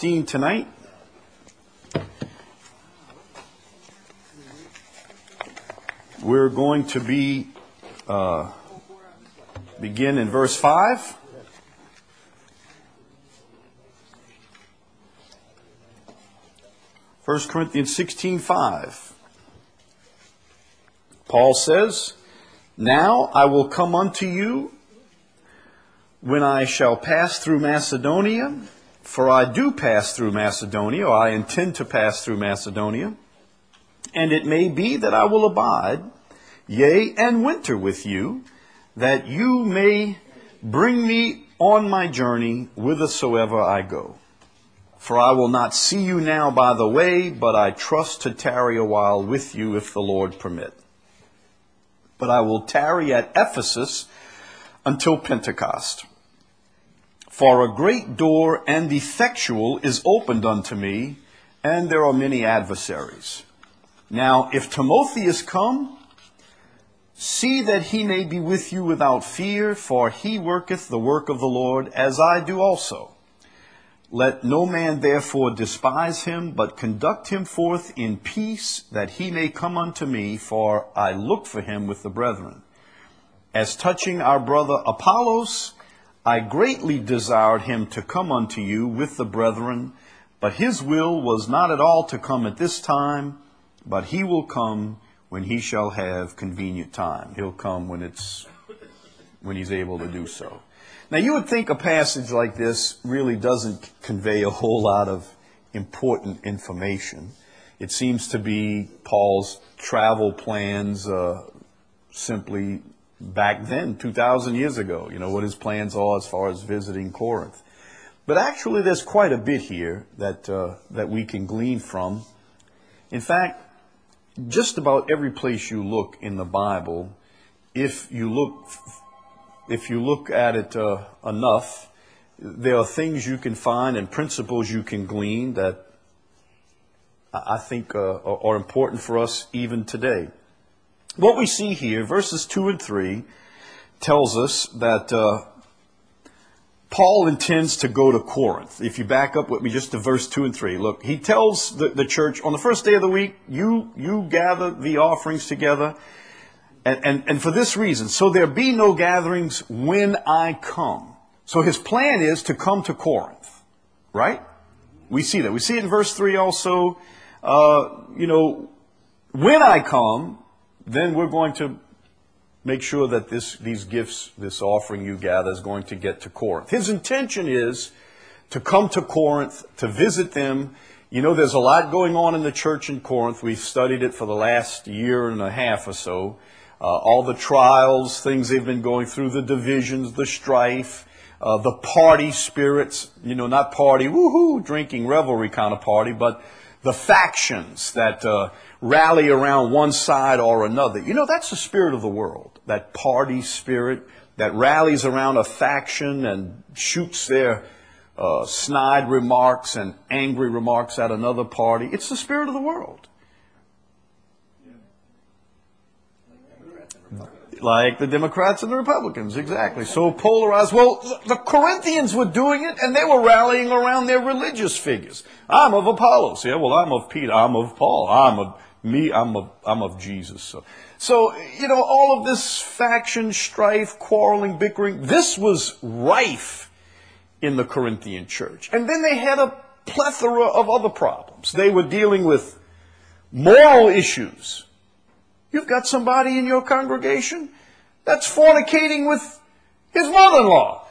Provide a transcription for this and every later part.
16 tonight. We're going to begin in verse 5. First Corinthians 16:5. Paul says, "Now I will come unto you when I shall pass through Macedonia, for I do pass through Macedonia, or I intend to pass through Macedonia. And it may be that I will abide, yea, and winter with you, that you may bring me on my journey whithersoever I go. For I will not see you now by the way, but I trust to tarry a while with you if the Lord permit. But I will tarry at Ephesus until Pentecost. For a great door and effectual is opened unto me, and there are many adversaries. Now, if Timotheus come, see that he may be with you without fear, for he worketh the work of the Lord, as I do also. Let no man therefore despise him, but conduct him forth in peace, that he may come unto me, for I look for him with the brethren. As touching our brother Apollos, I greatly desired him to come unto you with the brethren, but his will was not at all to come at this time, but he will come when he shall have convenient time." He'll come when he's able to do so. Now, you would think a passage like this really doesn't convey a whole lot of important information. It seems to be Paul's travel plans simply back then, 2,000 years ago, what his plans are as far as visiting Corinth. But actually, there's quite a bit here that we can glean from. In fact, just about every place you look in the Bible, if you look at it enough, there are things you can find and principles you can glean that I think are important for us even today. What we see here, verses 2 and 3, tells us that Paul intends to go to Corinth. If you back up with me just to verse 2 and 3, look, he tells the church, on the first day of the week, you gather the offerings together, and for this reason, so there be no gatherings when I come. So his plan is to come to Corinth, right? We see that. We see it in verse 3 also, when I come, then we're going to make sure that these gifts, this offering you gather, is going to get to Corinth. His intention is to come to Corinth, to visit them. There's a lot going on in the church in Corinth. We've studied it for the last year and a half or so. All the trials, things they've been going through, the divisions, the strife, the party spirits, not party, woohoo, drinking, revelry kind of party, but the factions that rally around one side or another. That's the spirit of the world, that party spirit that rallies around a faction and shoots their snide remarks and angry remarks at another party. It's the spirit of the world. Like the Democrats and the Republicans, exactly. So polarized. Well, the Corinthians were doing it, and they were rallying around their religious figures. I'm of Apollos. Yeah, well, I'm of Peter. I'm of Paul. I'm of Jesus. So, all of this faction, strife, quarreling, bickering, this was rife in the Corinthian church. And then they had a plethora of other problems. They were dealing with moral issues. You've got somebody in your congregation that's fornicating with his mother-in-law.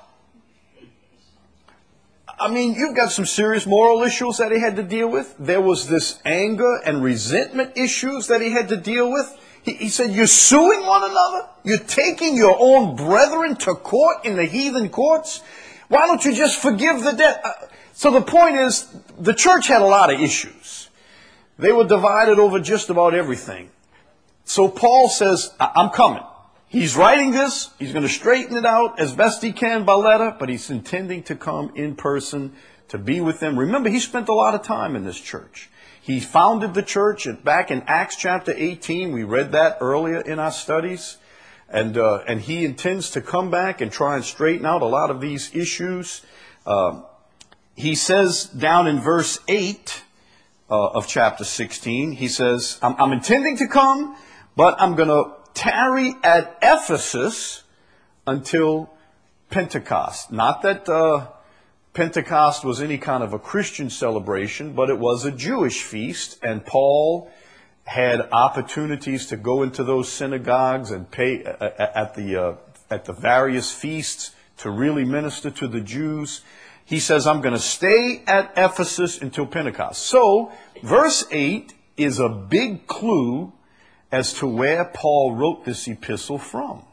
You've got some serious moral issues that he had to deal with. There was this anger and resentment issues that he had to deal with. He said, you're suing one another? You're taking your own brethren to court in the heathen courts? Why don't you just forgive the debt? So the point is, the church had a lot of issues. They were divided over just about everything. So Paul says, I'm coming. He's writing this. He's going to straighten it out as best he can by letter, but he's intending to come in person to be with them. Remember, he spent a lot of time in this church. He founded the church back in Acts chapter 18. We read that earlier in our studies. And he intends to come back and try and straighten out a lot of these issues. he says down in verse 8 of chapter 16, he says, I'm intending to come, but I'm going to tarry at Ephesus until Pentecost. Not that Pentecost was any kind of a Christian celebration, but it was a Jewish feast, and Paul had opportunities to go into those synagogues and pay at the various feasts to really minister to the Jews. He says, I'm going to stay at Ephesus until Pentecost. So, verse 8 is a big clue as to where Paul wrote this epistle from.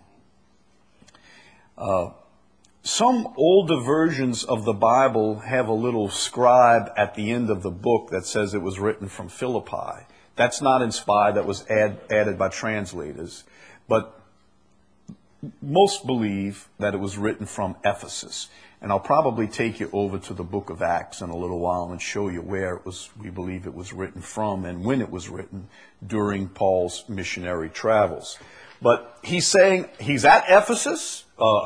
Some older versions of the Bible have a little scribe at the end of the book that says it was written from Philippi. That's not inspired. That was added by translators. But most believe that it was written from Ephesus. And I'll probably take you over to the book of Acts in a little while and show you where it was, we believe it was written from and when it was written during Paul's missionary travels. But he's saying he's at Ephesus,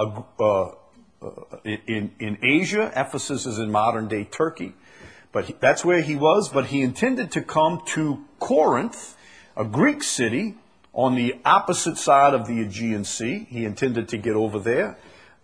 in Asia. Ephesus is in modern-day Turkey. But that's where he was. But he intended to come to Corinth, a Greek city, on the opposite side of the Aegean Sea. He intended to get over there.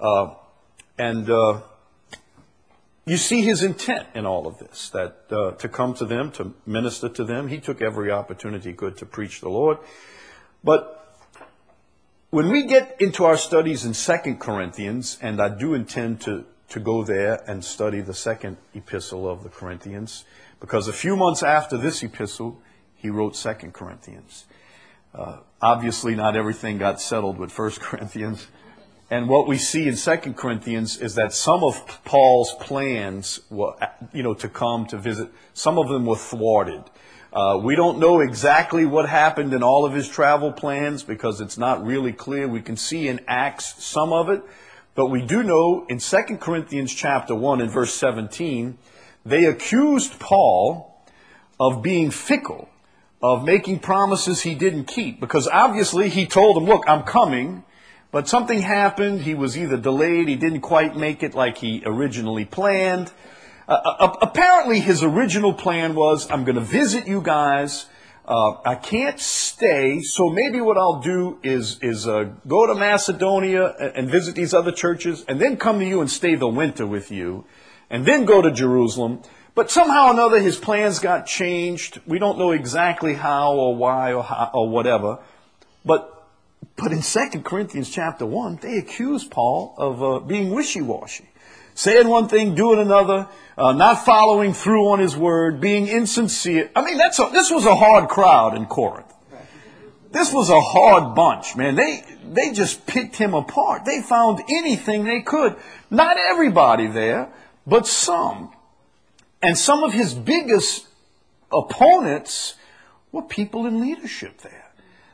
You see his intent in all of this, that to come to them, to minister to them. He took every opportunity he could to preach the Lord. But when we get into our studies in 2 Corinthians, and I do intend to go there and study the second epistle of the Corinthians, because a few months after this epistle, he wrote 2 Corinthians. Obviously, not everything got settled with 1 Corinthians. And what we see in 2 Corinthians is that some of Paul's plans were, to come to visit, some of them were thwarted. We don't know exactly what happened in all of his travel plans because it's not really clear. We can see in Acts some of it. But we do know in 2 Corinthians chapter 1 and verse 17, they accused Paul of being fickle, of making promises he didn't keep. Because obviously he told them, look, I'm coming. But something happened. He was either delayed. He didn't quite make it like he originally planned. Apparently his original plan was, I'm going to visit you guys. I can't stay. So maybe what I'll do is go to Macedonia and visit these other churches and then come to you and stay the winter with you and then go to Jerusalem. But somehow or another his plans got changed. We don't know exactly how or why or whatever. But in 2 Corinthians chapter 1, they accuse Paul of being wishy-washy. Saying one thing, doing another, not following through on his word, being insincere. I mean, this was a hard crowd in Corinth. This was a hard bunch, man. They just picked him apart. They found anything they could. Not everybody there, but some. And some of his biggest opponents were people in leadership there.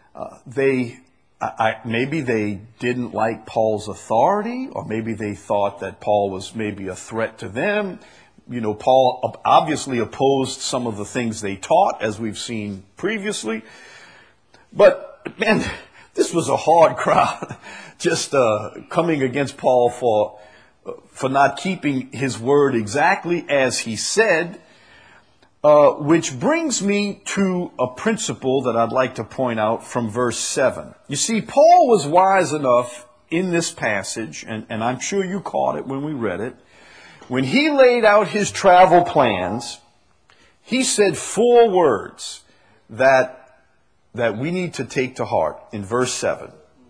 Maybe they didn't like Paul's authority, or maybe they thought that Paul was maybe a threat to them. Paul obviously opposed some of the things they taught, as we've seen previously. But, man, this was a hard crowd, just coming against Paul for not keeping his word exactly as he said. Which brings me to a principle that I'd like to point out from verse 7. You see, Paul was wise enough in this passage, and I'm sure you caught it when we read it. When he laid out his travel plans, he said 4 words that we need to take to heart in verse 7.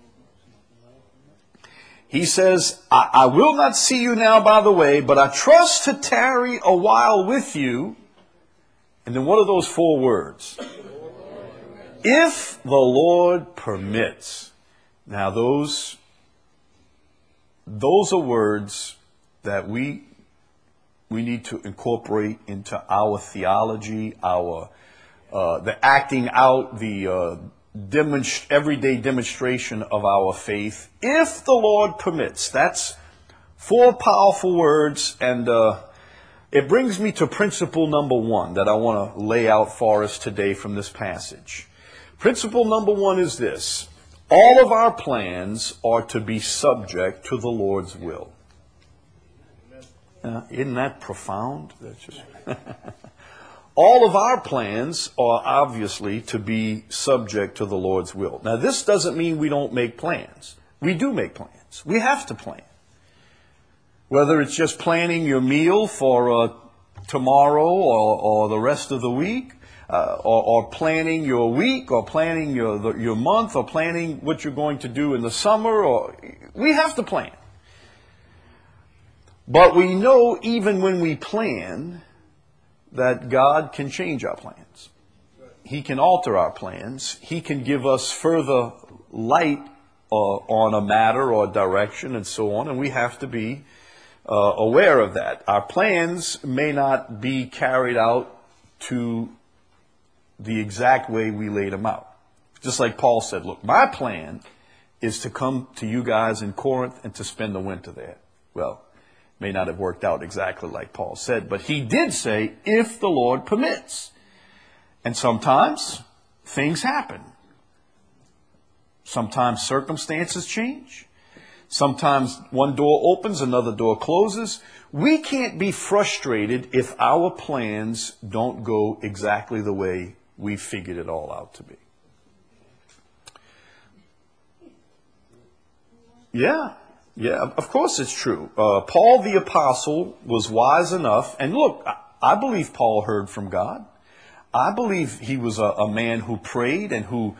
He says, I will not see you now by the way, but I trust to tarry a while with you. And then what are those 4 words? If the Lord permits. Now those are words that we need to incorporate into our theology, the acting out, the everyday demonstration of our faith. If the Lord permits. That's 4 powerful words, and it brings me to principle number 1 that I want to lay out for us today from this passage. Principle number 1 is this. All of our plans are to be subject to the Lord's will. Isn't that profound? That's just all of our plans are obviously to be subject to the Lord's will. Now, this doesn't mean we don't make plans. We do make plans. We have to plan. Whether it's just planning your meal for tomorrow or the rest of the week, or planning your week, or planning your month, or planning what you're going to do in the summer, we have to plan. But we know even when we plan that God can change our plans. He can alter our plans. He can give us further light on a matter or direction and so on, and we have to be aware of that. Our plans may not be carried out to the exact way we laid them out. Just like Paul said, look, my plan is to come to you guys in Corinth and to spend the winter there. Well, may not have worked out exactly like Paul said, but he did say, if the Lord permits. And sometimes things happen. Sometimes circumstances change. Sometimes one door opens, another door closes. We can't be frustrated if our plans don't go exactly the way we figured it all out to be. Yeah, of course it's true. Paul the Apostle was wise enough, and look, I believe Paul heard from God. I believe he was a man who prayed and who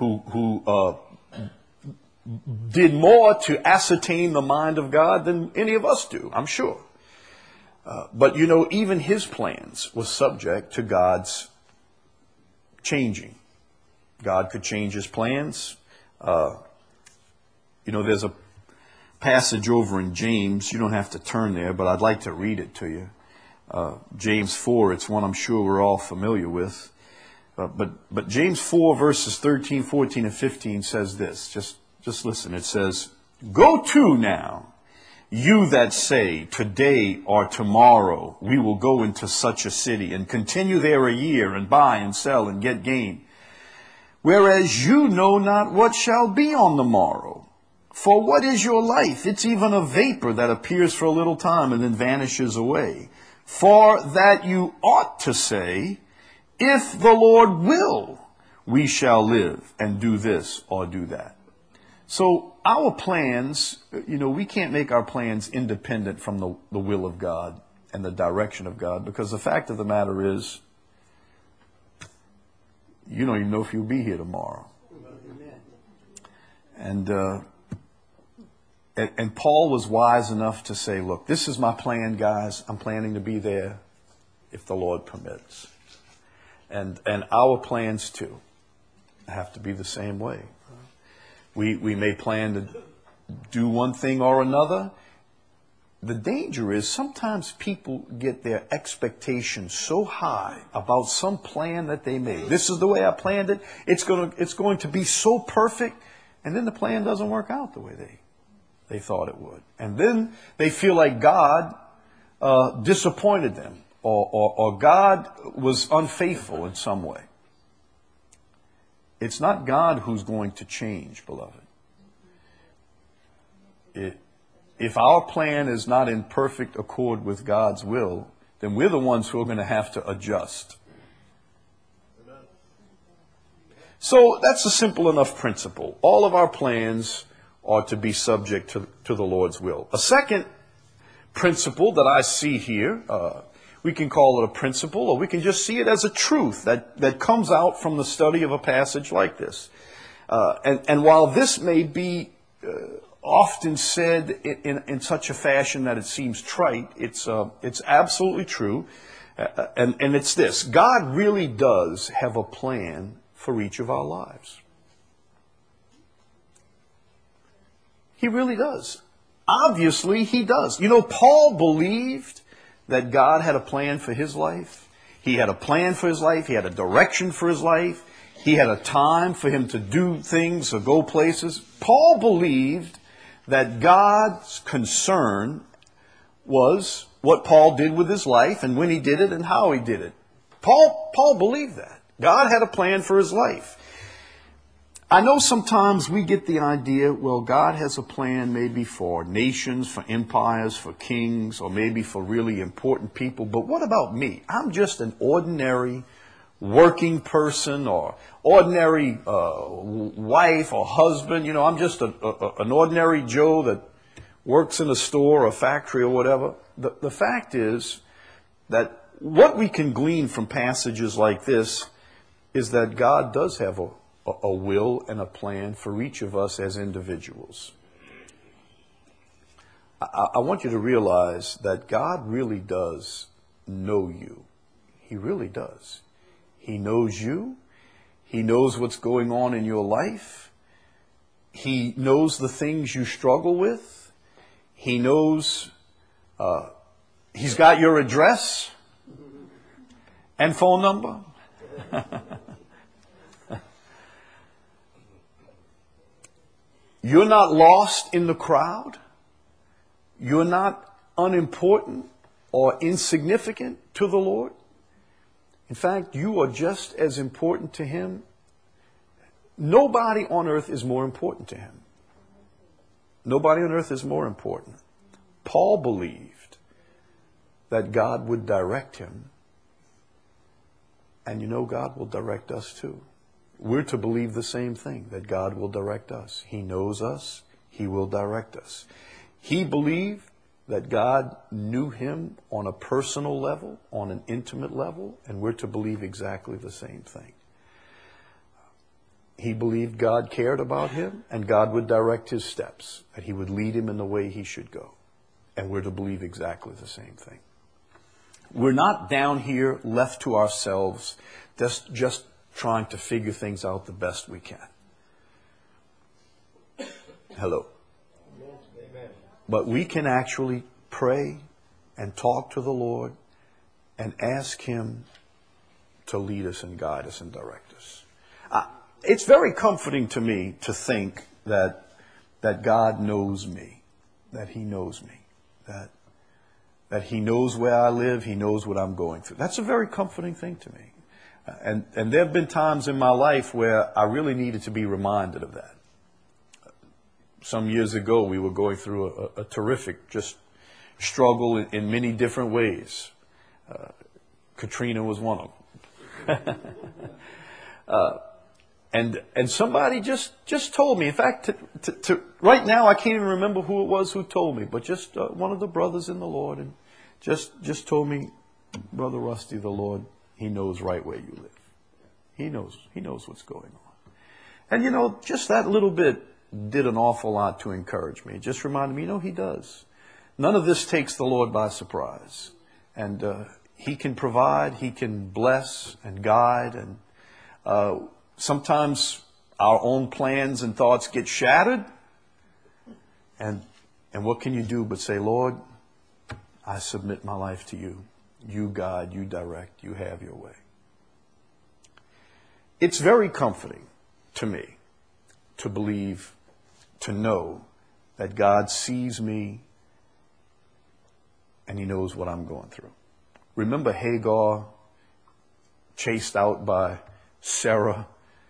did more to ascertain the mind of God than any of us do, I'm sure. But you know, even his plans were subject to God's changing. God could change his plans. You know, there's a passage over in James. You don't have to turn there, but I'd like to read it to you. James 4, it's one I'm sure we're all familiar with. But James 4 verses 13, 14, and 15 says this. Just listen. It says, "Go to now, you that say, today or tomorrow we will go into such a city and continue there a year and buy and sell and get gain. Whereas you know not what shall be on the morrow. For what is your life? It's even a vapor that appears for a little time and then vanishes away. For that you ought to say, if the Lord will, we shall live and do this or do that." So our plans, you know, we can't make our plans independent from the will of God and the direction of God, because the fact of the matter is, you don't even know if you'll be here tomorrow. And Paul was wise enough to say, look, this is my plan, guys. I'm planning to be there if the Lord permits. And our plans, too, have to be the same way. We may plan to do one thing or another. The danger is sometimes people get their expectations so high about some plan that they made. This is the way I planned it. It's going to be so perfect. And then the plan doesn't work out the way they thought it would. And then they feel like God disappointed them, or God was unfaithful in some way. It's not God who's going to change, beloved. If our plan is not in perfect accord with God's will, then we're the ones who are going to have to adjust. So that's a simple enough principle. All of our plans are to be subject to the Lord's will. A second principle that I see here, we can call it a principle, or we can just see it as a truth that comes out from the study of a passage like this. And while this may be often said in such a fashion that it seems trite, it's absolutely true. And it's this: God really does have a plan for each of our lives. He really does. Obviously, he does. You know, Paul believed that God had a plan for his life. He had a plan for his life. He had a direction for his life. He had a time for him to do things or go places. Paul believed that God's concern was what Paul did with his life and when he did it and how he did it. Paul believed that. God had a plan for his life. I know sometimes we get the idea, well, God has a plan maybe for nations, for empires, for kings, or maybe for really important people. But what about me? I'm just an ordinary working person or ordinary wife or husband. You know, I'm just an ordinary Joe that works in a store or factory or whatever. The fact is that what we can glean from passages like this is that God does have a will and a plan for each of us as individuals. I want you to realize that God really does know you. He really does. He knows you. He knows what's going on in your life. He knows the things you struggle with. He knows, He's got your address and phone number. You're not lost in the crowd. You're not unimportant or insignificant to the Lord. In fact, you are just as important to Him. Nobody on earth is more important to Him. Nobody on earth is more important. Paul believed that God would direct him. And you know, God will direct us too. We're to believe the same thing, that God will direct us. He knows us. He will direct us. He believed that God knew him on a personal level, on an intimate level, and we're to believe exactly the same thing. He believed God cared about him, and God would direct his steps, that He would lead him in the way he should go. And we're to believe exactly the same thing. We're not down here left to ourselves, just trying to figure things out the best we can. Hello. Amen. But we can actually pray and talk to the Lord and ask Him to lead us and guide us and direct us. It's very comforting to me to think that God knows me, that He knows me, that He knows where I live, He knows what I'm going through. That's a very comforting thing to me. And there have been times in my life where I really needed to be reminded of that. Some years ago, we were going through a terrific just struggle in many different ways. Katrina was one of them. And somebody just told me, in fact, right now I can't even remember who it was who told me, but just one of the brothers in the Lord, and just told me, Brother Rusty, the Lord, He knows right where you live. He knows what's going on. And you know, just that little bit did an awful lot to encourage me. It just reminded me, He does. None of this takes the Lord by surprise. And He can provide, He can bless and guide, and sometimes our own plans and thoughts get shattered. And what can you do but say, Lord, I submit my life to You. You guide, You direct, You have Your way. It's very comforting to me to believe, to know that God sees me and He knows what I'm going through. Remember Hagar, chased out by Sarah,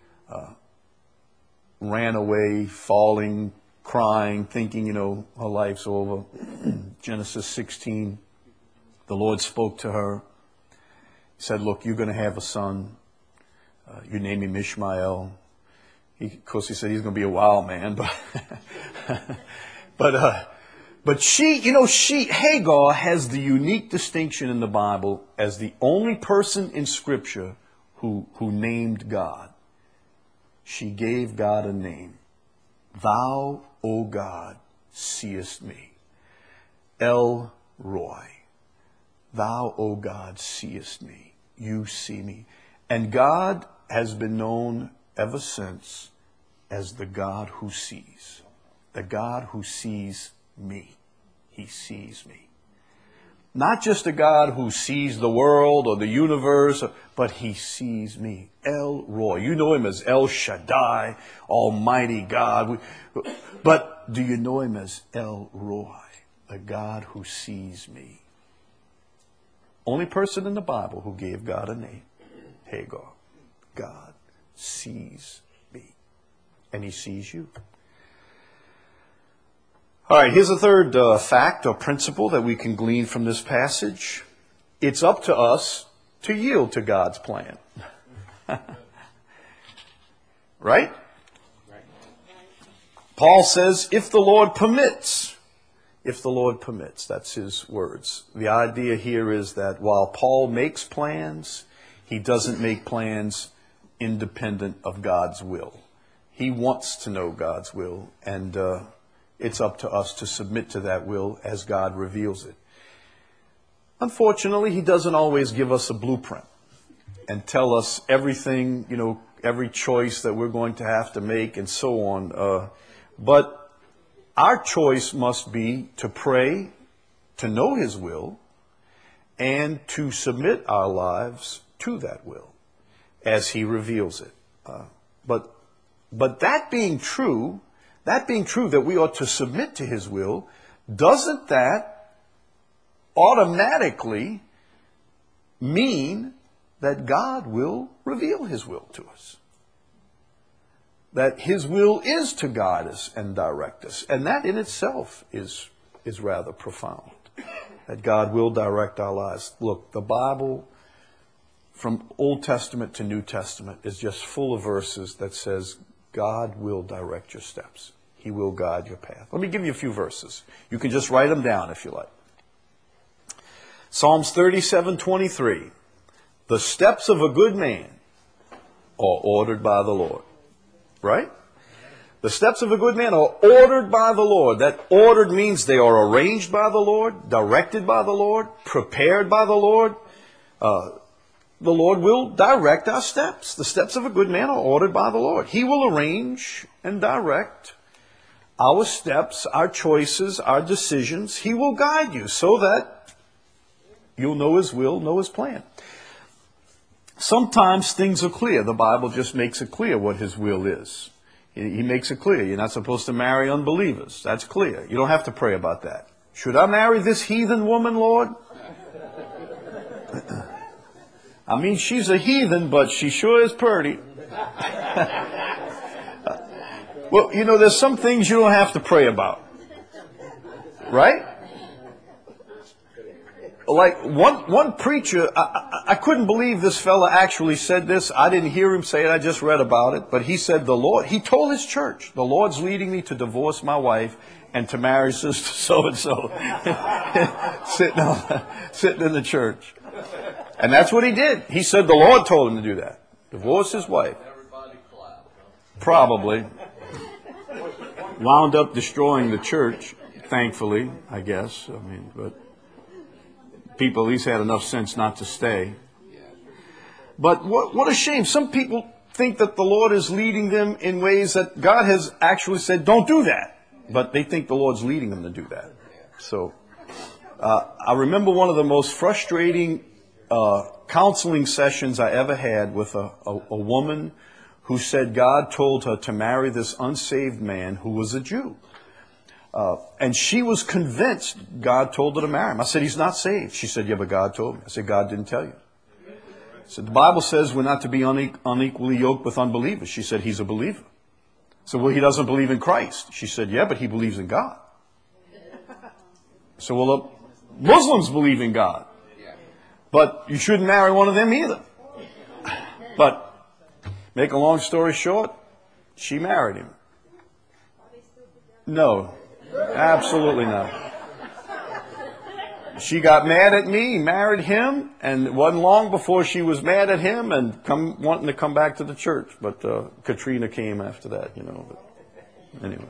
ran away, falling, crying, thinking, her life's over. Genesis 16, the Lord spoke to her. He said, look, you're going to have a son. You name him Ishmael. Of course, he said he's going to be a wild man, but Hagar has the unique distinction in the Bible as the only person in Scripture who named God. She gave God a name. Thou, O God, seest me. El Roi. Thou, O God, seest me. You see me. And God has been known ever since as the God who sees. The God who sees me. He sees me. Not just a God who sees the world or the universe, but He sees me. El Roi. You know Him as El Shaddai, Almighty God. But do you know Him as El Roi, a God who sees me? Only person in the Bible who gave God a name. Hagar. God sees me. and he sees you. All right, here's a third fact or principle that we can glean from this passage. It's up to us to yield to God's plan. Right? Paul says, if the Lord permits. If the Lord permits, that's his words. The idea here is that while Paul makes plans, he doesn't make plans independent of God's will. He wants to know God's will, and it's up to us to submit to that will as God reveals it. Unfortunately, he doesn't always give us a blueprint and tell us everything, every choice that we're going to have to make and so on. But our choice must be to pray, to know his will, and to submit our lives to that will as he reveals it. But that being true that we ought to submit to his will, doesn't that automatically mean that God will reveal his will to us? That his will is to guide us and direct us. And that in itself is rather profound. That God will direct our lives. Look, the Bible, from Old Testament to New Testament, is just full of verses that says God will direct your steps. He will guide your path. Let me give you a few verses. You can just write them down if you like. Psalms 37:23. The steps of a good man are ordered by the Lord. Right? The steps of a good man are ordered by the Lord. That ordered means they are arranged by the Lord, directed by the Lord, prepared by the Lord. The Lord will direct our steps. The steps of a good man are ordered by the Lord. He will arrange and direct our steps, our choices, our decisions. He will guide you so that you'll know his will, know his plan. Sometimes things are clear. The Bible just makes it clear what his will is. He makes it clear. You're not supposed to marry unbelievers. That's clear. You don't have to pray about that. Should I marry this heathen woman, Lord? I mean, she's a heathen, but she sure is pretty. Well, there's some things you don't have to pray about. Right? Like one preacher, I couldn't believe this fella actually said this. I didn't hear him say it. I just read about it. But he said he told his church, the Lord's leading me to divorce my wife and to marry sister so-and-so. Sitting in the church. And that's what he did. He said the Lord told him to do that. Divorce his wife. Probably. Wound up destroying the church, thankfully, I guess. But people at least had enough sense not to stay. But what a shame. Some people think that the Lord is leading them in ways that God has actually said, don't do that. But they think the Lord's leading them to do that. So I remember one of the most frustrating counseling sessions I ever had with a woman who said God told her to marry this unsaved man who was a Jew. And she was convinced God told her to marry him. I said, he's not saved. She said, yeah, but God told me. I said, God didn't tell you. I said, the Bible says we're not to be unequally yoked with unbelievers. She said, he's a believer. I said, well, he doesn't believe in Christ. She said, yeah, but he believes in God. So, well, the Muslims believe in God. But you shouldn't marry one of them either. But, make a long story short, she married him. No, absolutely not. She got mad at me, married him, and it wasn't long before she was mad at him and wanting to come back to the church. But Katrina came after that, But anyway.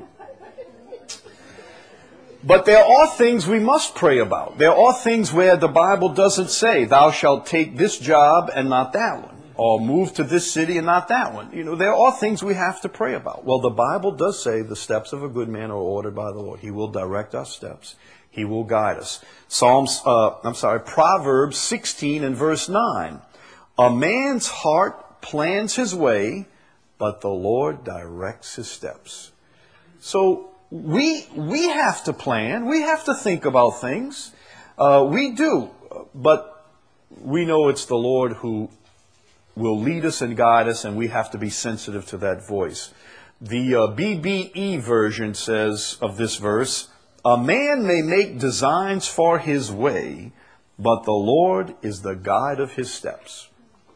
But there are things we must pray about. There are things where the Bible doesn't say, thou shalt take this job and not that one. Or move to this city and not that one. There are things we have to pray about. Well, the Bible does say the steps of a good man are ordered by the Lord. He will direct our steps. He will guide us. Proverbs 16 and verse 9. A man's heart plans his way, but the Lord directs his steps. So we have to plan. We have to think about things. We do. But we know it's the Lord who will lead us and guide us, and we have to be sensitive to that voice. The BBE version says of this verse, "A man may make designs for his way, but the Lord is the guide of his steps."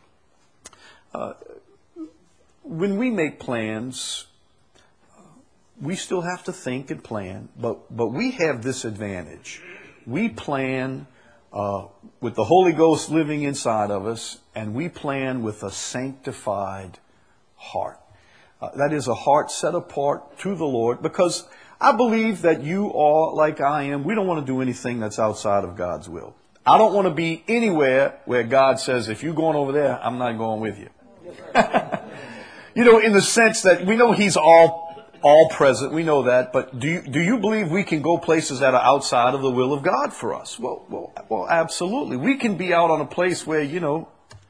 When we make plans, we still have to think and plan, but we have this advantage. We plan with the Holy Ghost living inside of us, and we plan with a sanctified heart. That is a heart set apart to the Lord, because I believe that you are like I am. We don't want to do anything that's outside of God's will. I don't want to be anywhere where God says, if you're going over there, I'm not going with you. In the sense that we know He's all present. We know that. But do you believe we can go places that are outside of the will of God for us? Well, absolutely. We can be out on a place where, you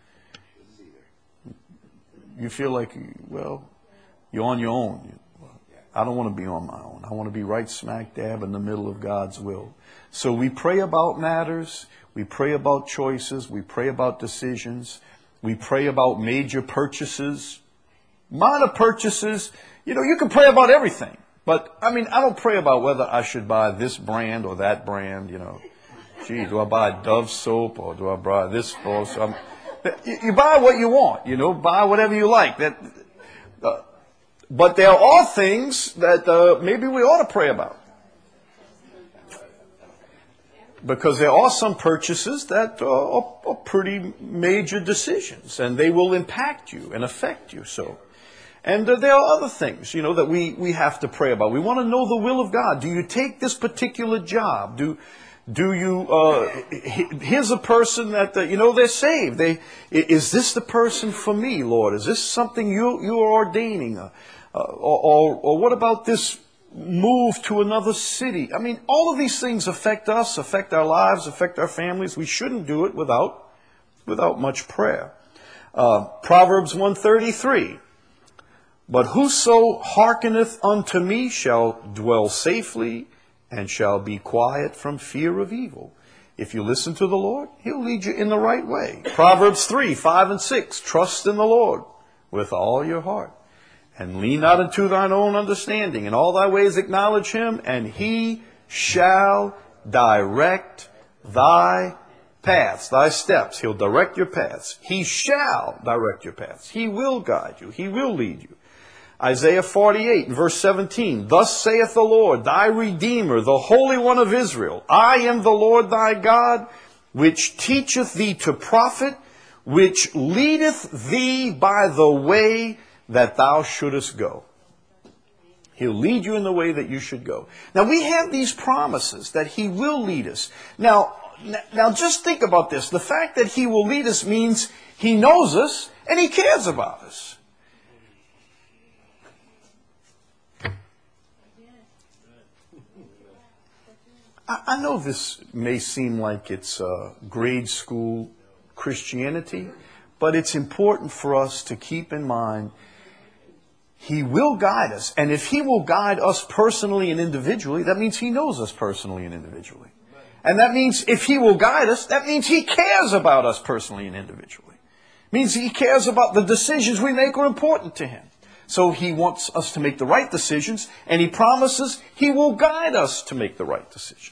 feel like, you're on your own. I don't want to be on my own. I want to be right smack dab in the middle of God's will. So we pray about matters. We pray about choices. We pray about decisions. We pray about major purchases. Minor purchases, you can pray about everything. But, I don't pray about whether I should buy this brand or that brand, Gee, do I buy Dove soap or do I buy this soap? You buy what you want, buy whatever you like. But there are things that maybe we ought to pray about. Because there are some purchases that are pretty major decisions, and they will impact you and affect you. And there are other things, that we have to pray about. We want to know the will of God. Do you take this particular job? Do you, here's a person that, they're saved. Is this the person for me, Lord? Is this something you are ordaining? Or what about this move to another city? All of these things affect us, affect our lives, affect our families. We shouldn't do it without much prayer. Proverbs 1:33. "But whoso hearkeneth unto me shall dwell safely and shall be quiet from fear of evil." If you listen to the Lord, He'll lead you in the right way. Proverbs 3:5-6. "Trust in the Lord with all your heart, and lean not unto thine own understanding. In all thy ways acknowledge Him, and He shall direct thy paths," thy steps. He'll direct your paths. He shall direct your paths. He will guide you. He will lead you. Isaiah 48:17. "Thus saith the Lord, thy Redeemer, the Holy One of Israel, I am the Lord thy God, which teacheth thee to profit, which leadeth thee by the way that thou shouldest go." He'll lead you in the way that you should go. Now, we have these promises that He will lead us. Now just think about this. The fact that He will lead us means He knows us and He cares about us. I know this may seem like it's grade school Christianity, but it's important for us to keep in mind He will guide us. And if He will guide us personally and individually, that means He knows us personally and individually. And that means if He will guide us, that means He cares about us personally and individually. It means He cares about the decisions we make are important to Him. So He wants us to make the right decisions, and He promises He will guide us to make the right decisions.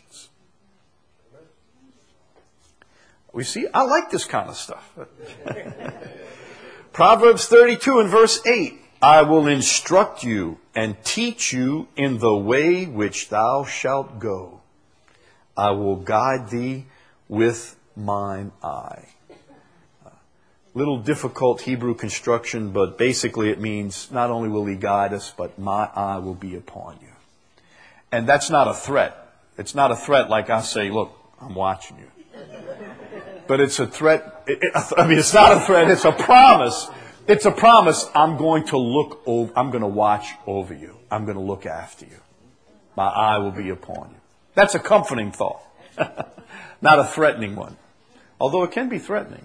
We see, I like this kind of stuff. Proverbs 32:8. "I will instruct you and teach you in the way which thou shalt go. I will guide thee with mine eye." Little difficult Hebrew construction, but basically it means not only will He guide us, but my eye will be upon you. And that's not a threat. It's not a threat like I say, look, I'm watching you. But it's a threat. It's not a threat. It's a promise. It's a promise. I'm going to look over. I'm going to watch over you. I'm going to look after you. My eye will be upon you. That's a comforting thought. Not a threatening one. Although it can be threatening.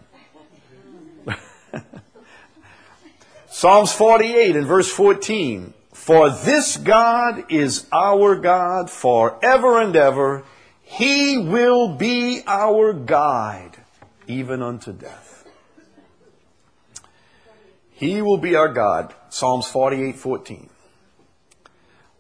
Psalms 48:14. "For this God is our God forever and ever. He will be our guide, even unto death." He will be our God. Psalms 48:14.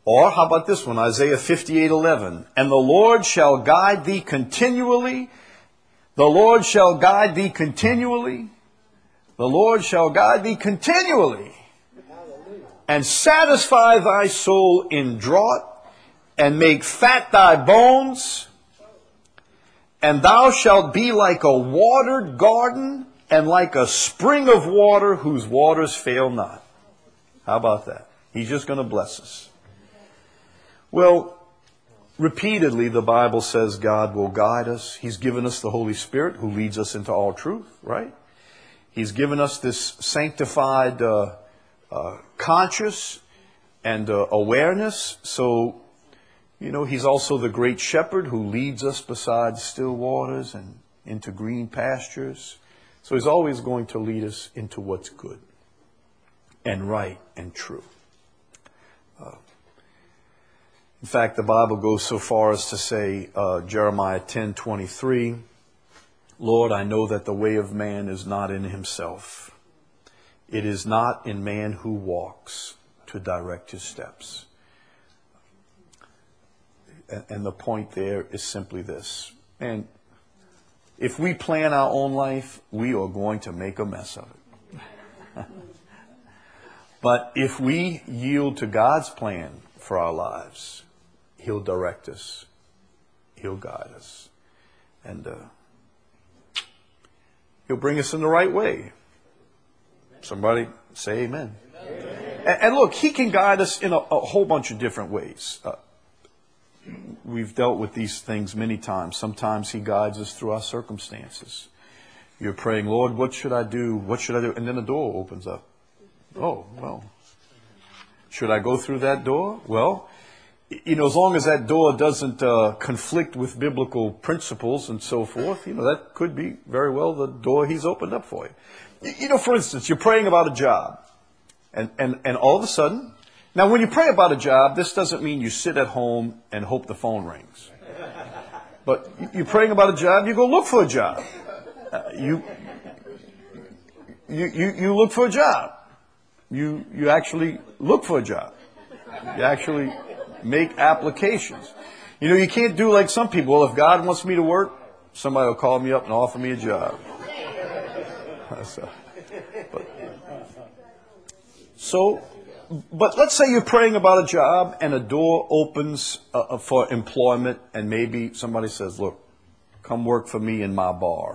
Or how about this one, Isaiah 58:11. And the Lord shall guide thee continually. The Lord shall guide thee continually. The Lord shall guide thee continually. And satisfy thy soul in drought, and make fat thy bones. And thou shalt be like a watered garden, and like a spring of water whose waters fail not. How about that? He's just going to bless us. Well, repeatedly the Bible says God will guide us. He's given us the Holy Spirit who leads us into all truth, right? He's given us this sanctified conscious and awareness. So, He's also the great shepherd who leads us beside still waters and into green pastures. So He's always going to lead us into what's good and right and true. In fact, the Bible goes so far as to say, Jeremiah 10:23, Lord, I know that the way of man is not in himself. It is not in man who walks to direct his steps. And the point there is simply this. And if we plan our own life, we are going to make a mess of it. But if we yield to God's plan for our lives, He'll direct us. He'll guide us. And He'll bring us in the right way. Somebody say amen. And look, He can guide us in a whole bunch of different ways. We've dealt with these things many times. Sometimes He guides us through our circumstances. You're praying, Lord, what should I do? What should I do? And then a door opens up. Oh, well, should I go through that door? Well, as long as that door doesn't conflict with biblical principles and so forth, that could be very well the door He's opened up for you. For instance, you're praying about a job. And all of a sudden, now when you pray about a job, this doesn't mean you sit at home and hope the phone rings. But you're praying about a job, you go look for a job. You look for a job. You actually look for a job. You actually make applications. You can't do like some people. Well, if God wants me to work, somebody will call me up and offer me a job. But let's say you're praying about a job and a door opens for employment, and maybe somebody says, look, come work for me in my bar.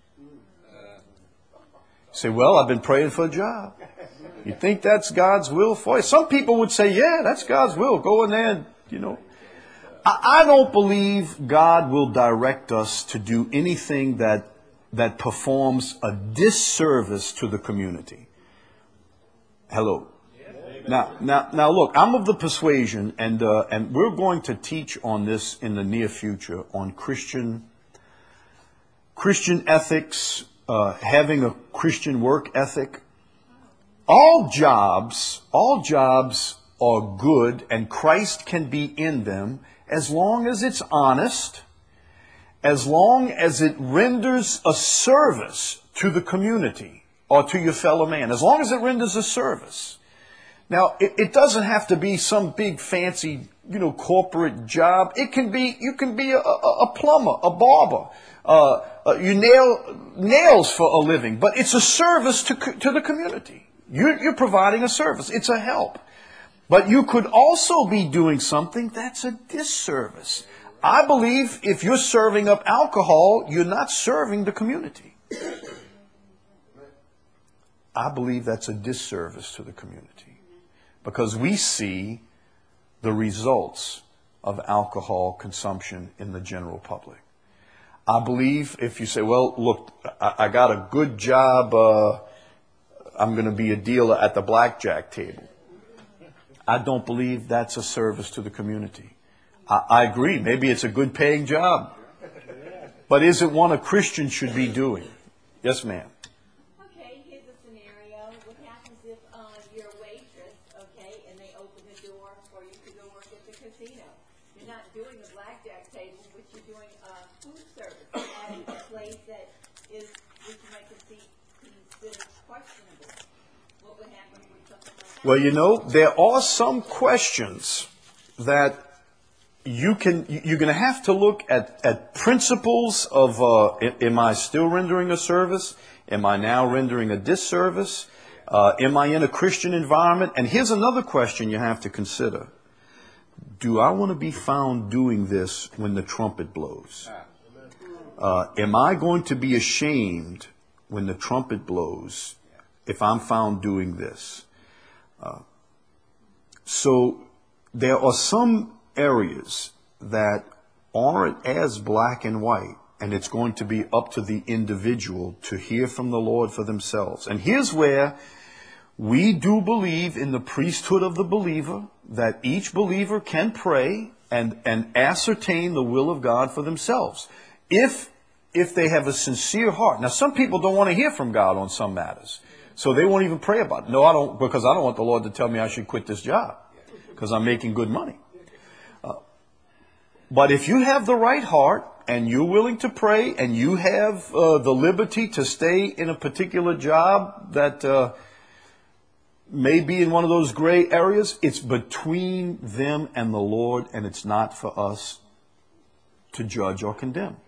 You say, well, I've been praying for a job. You think that's God's will for you? Some people would say, yeah, that's God's will. Go in there and, I don't believe God will direct us to do anything that performs a disservice to the community. Hello. Now, look, I'm of the persuasion, and we're going to teach on this in the near future, on Christian ethics, having a Christian work ethic. All jobs are good, and Christ can be in them as long as it's honest, as long as it renders a service to the community or to your fellow man, as long as it renders a service. Now, it doesn't have to be some big fancy, corporate job. You can be a plumber, a barber. You nail nails for a living, but it's a service to the community. You're providing a service. It's a help. But you could also be doing something that's a disservice. I believe if you're serving up alcohol, you're not serving the community. I believe that's a disservice to the community, because we see the results of alcohol consumption in the general public. I believe if you say, well, look, I got a good job, I'm going to be a dealer at the blackjack table. I don't believe that's a service to the community. I agree, maybe it's a good paying job. But is it one a Christian should be doing? Yes, ma'am. Okay, here's a scenario. What happens if you're a waitress, okay, and they open the door for you to go work at the casino? You're not doing the blackjack table, but you're doing food service at a place that is, which you might consider questionable. What would happen with something like that? Well, there are some questions that you're going to have to look at principles of, am I still rendering a service? Am I now rendering a disservice? Am I in a Christian environment? And here's another question you have to consider. Do I want to be found doing this when the trumpet blows? Am I going to be ashamed when the trumpet blows if I'm found doing this? So there are some areas that aren't as black and white, and it's going to be up to the individual to hear from the Lord for themselves. And here's where we do believe in the priesthood of the believer, that each believer can pray and ascertain the will of God for themselves, if they have a sincere heart. Now, some people don't want to hear from God on some matters, so they won't even pray about it. No, I don't, because I don't want the Lord to tell me I should quit this job because I'm making good money. But if you have the right heart and you're willing to pray and you have the liberty to stay in a particular job that may be in one of those gray areas, it's between them and the Lord, and it's not for us to judge or condemn.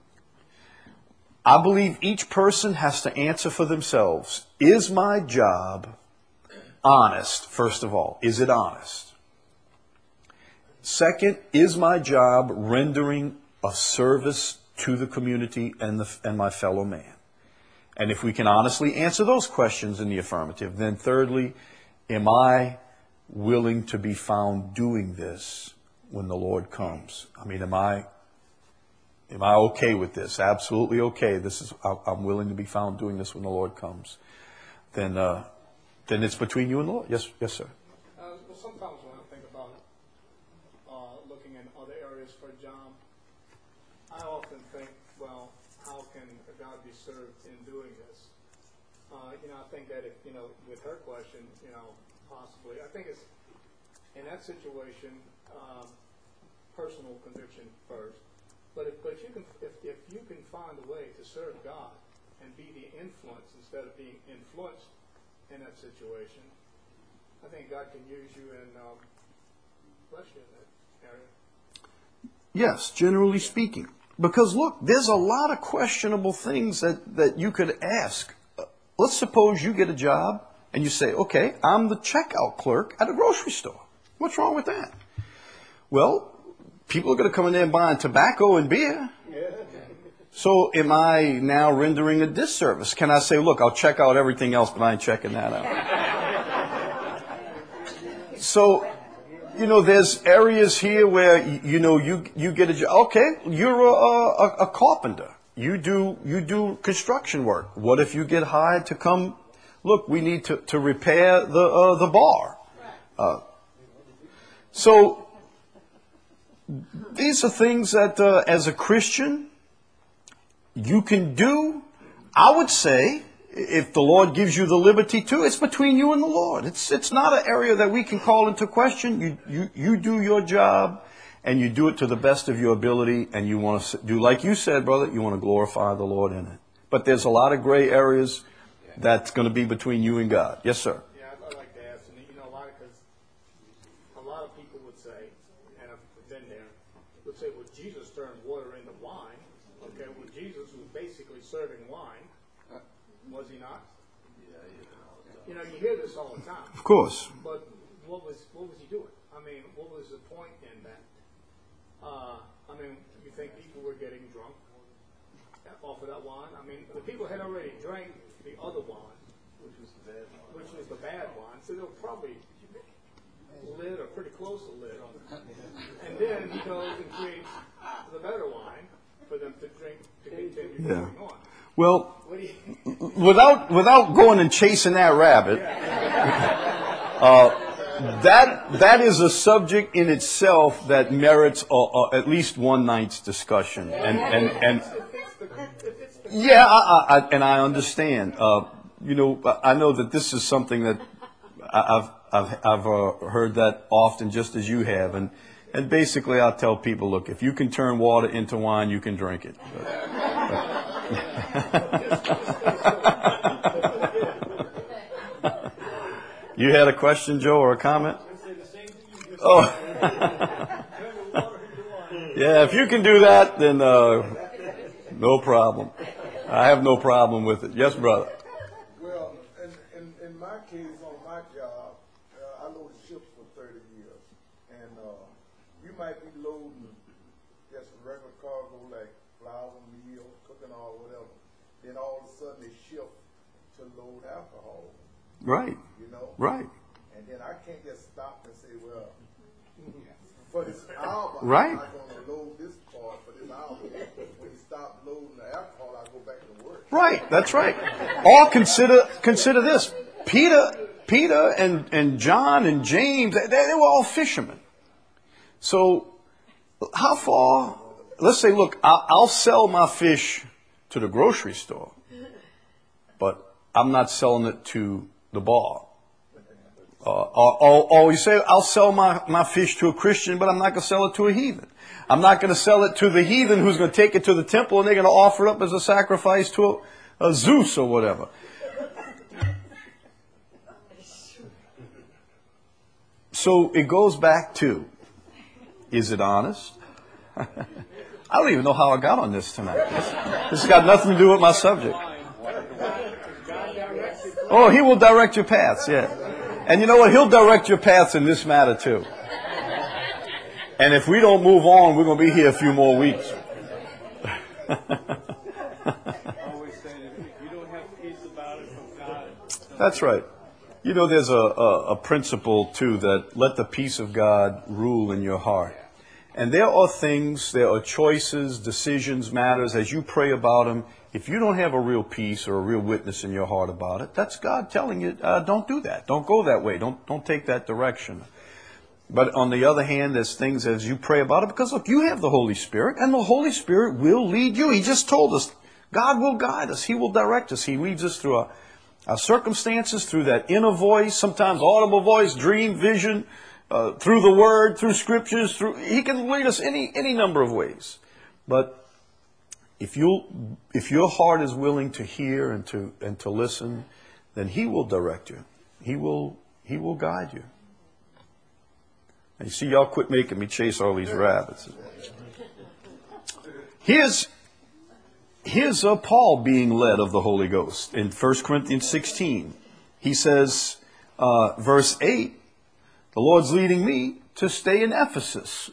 I believe each person has to answer for themselves. Is my job honest, first of all? Is it honest? Second, is my job rendering a service to the community and my fellow man? And if we can honestly answer those questions in the affirmative, then thirdly, am I willing to be found doing this when the Lord comes? I mean, am I okay with this? Absolutely okay. I'm willing to be found doing this when the Lord comes. Then it's between you and the Lord. Yes, sir. Well, sometimes when I think about looking in other areas for a job, I often think, well, how can God be served in doing this? I think that if, with her question, possibly, I think it's in that situation, personal conviction first. But if you can find a way to serve God and be the influence instead of being influenced in that situation, I think God can use you and bless you in that area. Yes, generally speaking. Because look, there's a lot of questionable things that you could ask. Let's suppose you get a job and you say, okay, I'm the checkout clerk at a grocery store. What's wrong with that? Well, people are going to come in there and buying tobacco and beer. So am I now rendering a disservice? Can I say, look, I'll check out everything else, but I ain't checking that out? So, there's areas here where, you get a job. Okay, you're a carpenter. You do construction work. What if you get hired to come, look, we need to repair the bar. So these are things that as a Christian you can do. I would say, if the Lord gives you the liberty to, it's between you and the Lord. It's not an area that we can call into question. You do your job, and you do it to the best of your ability, and you want to do, like you said, brother, you want to glorify the Lord in it. But there's a lot of gray areas that's going to be between you and God. Yes, sir. Yeah, I'd like to ask, because a lot of people would say, and I've been there, would say, well, Jesus turned water into wine. Okay, well, Jesus was basically serving wine. Was he not? You hear this all the time. Of course. But what was he doing? I mean, what was the point in that? You think people were getting drunk off of that wine? I mean, the people had already drank the other wine, which was the bad wine. So they were probably lit or pretty close to lit. And then he goes and creates the better wine for them to drink to continue going on. Well, without going and chasing that rabbit, that is a subject in itself that merits at least one night's discussion. And yeah, I understand. I know that this is something that I've heard that often, just as you have, and basically I tell people, look, if you can turn water into wine, you can drink it. You had a question, Joe, or a comment? Oh. Yeah, if you can do that, then no problem. I have no problem with it. Yes, brother. Well, in my case, on my job, I loaded ships for 30 years. And you might be loading just regular cargo like flour, meal, cooking oil, whatever. Then all of a sudden they shift to load alcohol. Right. You know? Right. And then I can't just stop and say, well, for this hour, Right. I'm not going to load this part for this hour. When you stop loading the alcohol, I go back to work. Right. That's right. Or consider this. Peter and John and James, they were all fishermen. So how far? Let's say, look, I'll sell my fish to the grocery store, but I'm not selling it to the bar. Or you say, I'll sell my fish to a Christian, but I'm not going to sell it to a heathen. I'm not going to sell it to the heathen who's going to take it to the temple and they're going to offer it up as a sacrifice to a Zeus or whatever. So it goes back to, is it honest? I don't even know how I got on this tonight. This has got nothing to do with my subject. Oh, he will direct your paths, yeah. And you know what? He'll direct your paths in this matter too. And if we don't move on, we're going to be here a few more weeks. That's right. You know, there's a principle too that let the peace of God rule in your heart. And there are things, there are choices, decisions, matters, as you pray about them. If you don't have a real peace or a real witness in your heart about it, that's God telling you, don't do that. Don't go that way. Don't take that direction. But on the other hand, there's things as you pray about it, because look, you have the Holy Spirit, and the Holy Spirit will lead you. He just told us, God will guide us. He will direct us. He leads us through our circumstances, through that inner voice, sometimes audible voice, dream, vision, through the Word, through Scriptures. He can lead us any number of ways. But if your heart is willing to hear and to listen, then He will direct you. He will guide you. And you see, y'all quit making me chase all these rabbits. Here's Paul being led of the Holy Ghost in 1 Corinthians 16. He says, verse 8, the Lord's leading me to stay in Ephesus.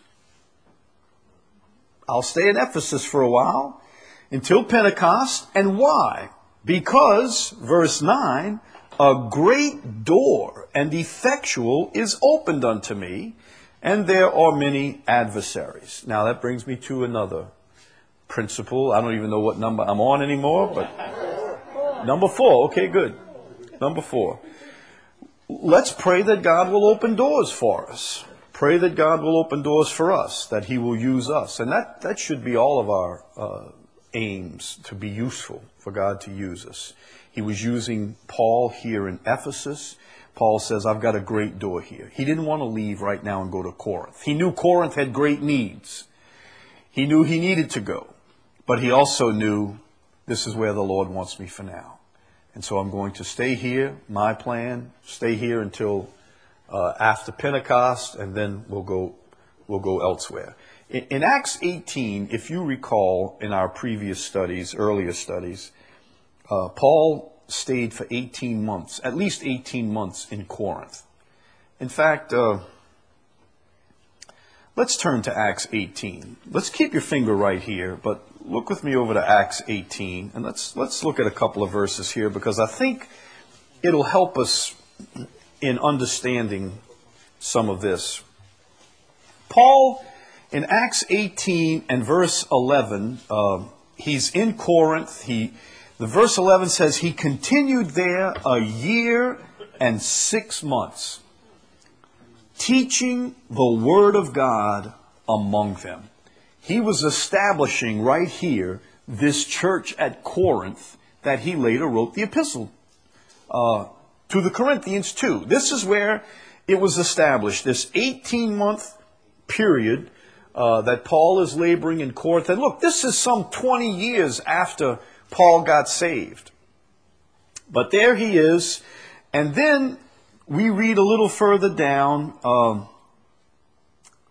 I'll stay in Ephesus for a while until Pentecost. And why? Because, verse 9, a great door and effectual is opened unto me, and there are many adversaries. Now that brings me to another principle. I don't even know what number I'm on anymore, but number 4. Okay, good. Number 4. Let's pray that God will open doors for us. Pray that God will open doors for us, that He will use us. And that should be all of our aims, to be useful, for God to use us. He was using Paul here in Ephesus. Paul says, I've got a great door here. He didn't want to leave right now and go to Corinth. He knew Corinth had great needs. He knew he needed to go. But he also knew, this is where the Lord wants me for now. And so I'm going to stay here, my plan, stay here until after Pentecost, and then we'll go elsewhere. In Acts 18, if you recall in our previous studies, earlier studies, Paul stayed for 18 months, at least 18 months in Corinth. In fact, let's turn to Acts 18. Let's keep your finger right here, but look with me over to Acts 18, and let's look at a couple of verses here, because I think it'll help us in understanding some of this. Paul, in Acts 18 and verse 11, he's in Corinth. The verse 11 says, he continued there 1 year and 6 months, teaching the word of God among them. He was establishing right here this church at Corinth that he later wrote the epistle to the Corinthians too. This is where it was established, this 18-month period that Paul is laboring in Corinth. And look, this is some 20 years after Paul got saved. But there he is. And then we read a little further down,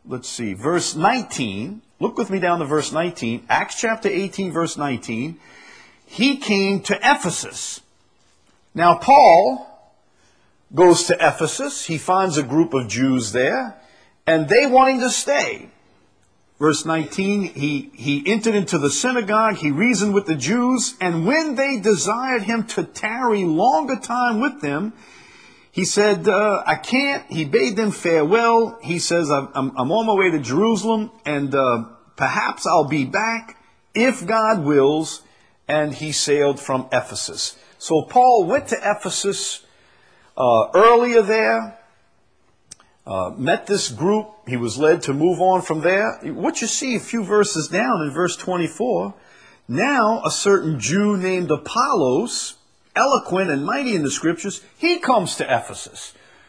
let's see, verse 19. Look with me down to verse 19. Acts chapter 18, verse 19. He came to Ephesus. Now, Paul goes to Ephesus. He finds a group of Jews there, and they want him to stay. Verse 19, he entered into the synagogue, he reasoned with the Jews, and when they desired him to tarry longer time with them, he said, I can't. He bade them farewell. He says, I'm on my way to Jerusalem, and perhaps I'll be back if God wills. And he sailed from Ephesus. So Paul went to Ephesus earlier there. Met this group. He was led to move on from there. What you see a few verses down in verse 24, now a certain Jew named Apollos, eloquent and mighty in the scriptures, he comes to Ephesus.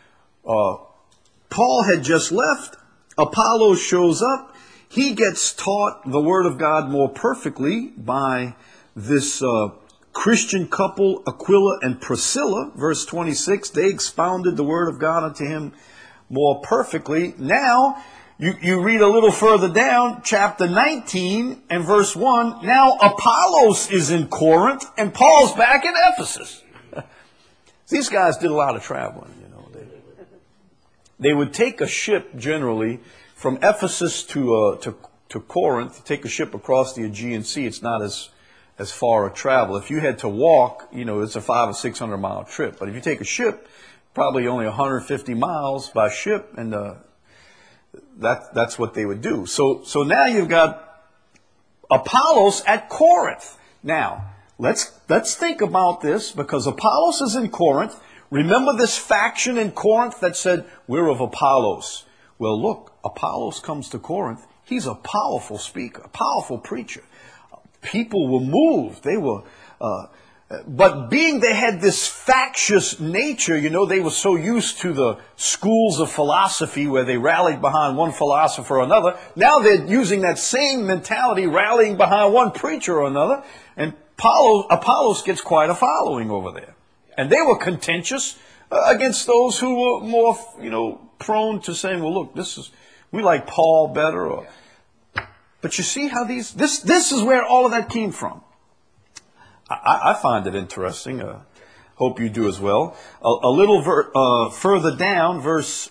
Paul had just left. Apollos shows up. He gets taught the word of God more perfectly by this Christian couple, Aquila and Priscilla. Verse 26, they expounded the word of God unto him more perfectly. Now, you read a little further down, chapter 19 and verse 1. Now Apollos is in Corinth and Paul's back in Ephesus. These guys did a lot of traveling, you know. They would take a ship generally from Ephesus to Corinth, take a ship across the Aegean Sea. It's not as far a travel. If you had to walk, you know, it's a 500 or 600 mile trip. But if you take a ship, probably only 150 miles by ship, and that's what they would do. So now you've got Apollos at Corinth. Now, let's think about this, because Apollos is in Corinth. Remember this faction in Corinth that said, we're of Apollos. Well, look, Apollos comes to Corinth. He's a powerful speaker, a powerful preacher. People were moved. They were... But being they had this factious nature, you know, they were so used to the schools of philosophy where they rallied behind one philosopher or another. Now they're using that same mentality, rallying behind one preacher or another. And Apollos gets quite a following over there. And they were contentious against those who were more, you know, prone to saying, well, look, we like Paul better. But you see how this is where all of that came from. I find it interesting. Hope you do as well. A little further down, verse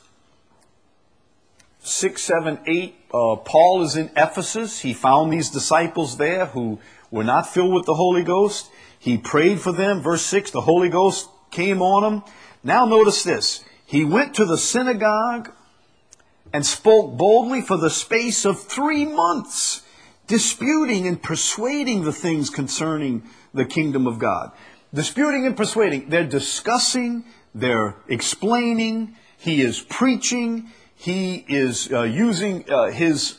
6, 7, 8, Paul is in Ephesus. He found these disciples there who were not filled with the Holy Ghost. He prayed for them. Verse 6, the Holy Ghost came on him. Now notice this. He went to the synagogue and spoke boldly for the space of 3 months, disputing and persuading the things concerning the kingdom of God. Disputing and persuading. They're discussing, they're explaining, he is preaching, he is using his